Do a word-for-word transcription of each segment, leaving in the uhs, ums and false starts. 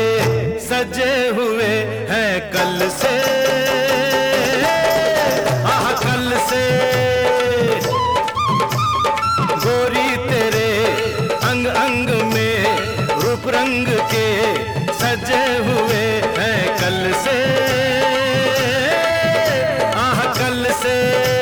सजे हुए हैं कल से, आह कल से। गोरी तेरे अंग अंग में रूप रंग के सजे हुए हैं कल से, आह कल से।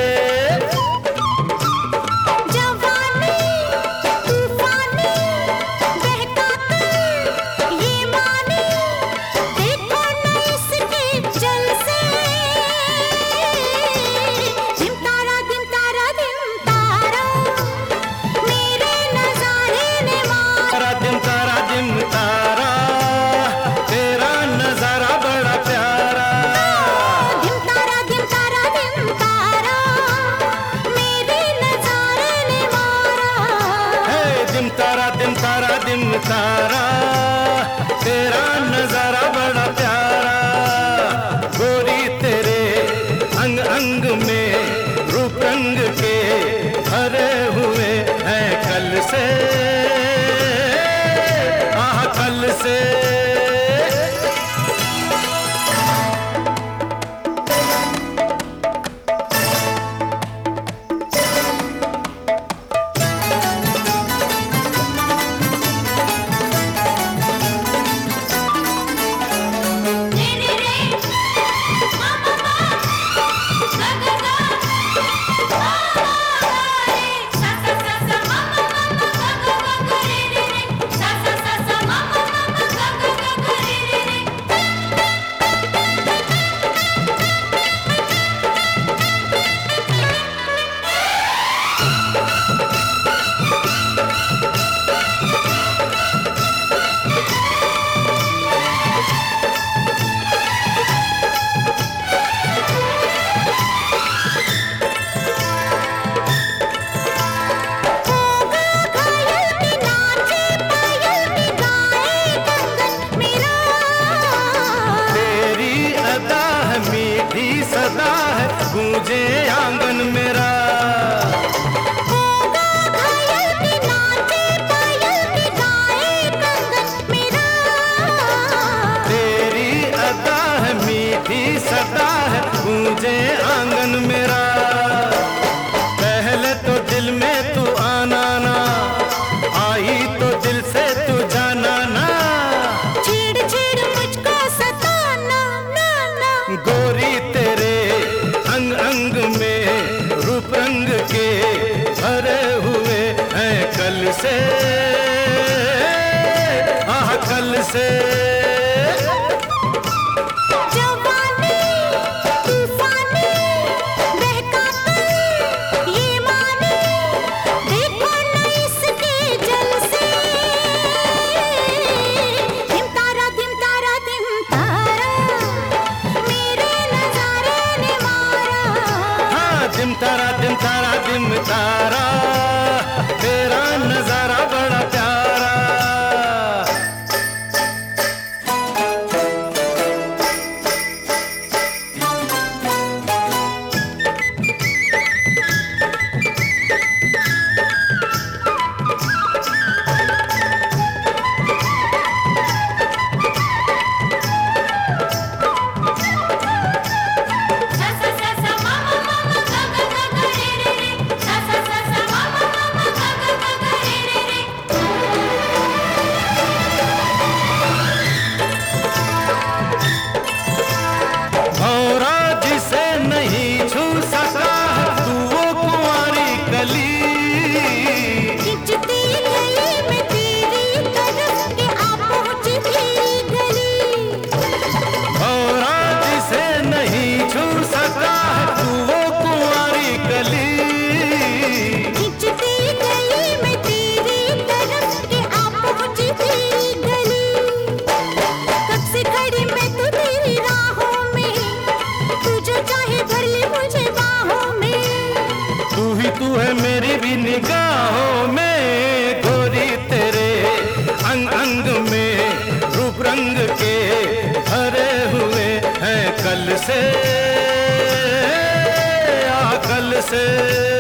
तारा दिन तारा दिन तारा तेरा नजारा बड़ा प्यारा। गोरी तेरे अंग अंग में रूप रंग के भरे हुए हैं कल से, आह कल से। सदा है गूंजे आंगन मेरा, होगा घायल भी नाचे पायल भी गाए कंगन मेरा। तेरी अदा है मीठी सदा है गूंजे आंगन मेरा। पहले तो दिल में तू आना ना, आई तो दिल से तू जाना ना। छेड़ छेड़ मुझको सताना ना ना। गोरी तेरे अंग अंग में रूप रंग के भरे हुए हैं कल से, आह कल से। जवानी तूफानी बहका कर ये मानी, देखो न इसके जल से। धिम तारा धिम तारा धिम तारा मेरे नजारे ने मारा। हाँ दिम तारा दिम तारा दिम तारा तेरा नजारा बड़ा प्यारा। तू है मेरी भी निगाहों में, गोरी तेरे अंग अंग में रूप रंग के भरे हुए हैं कल से, आ कल से।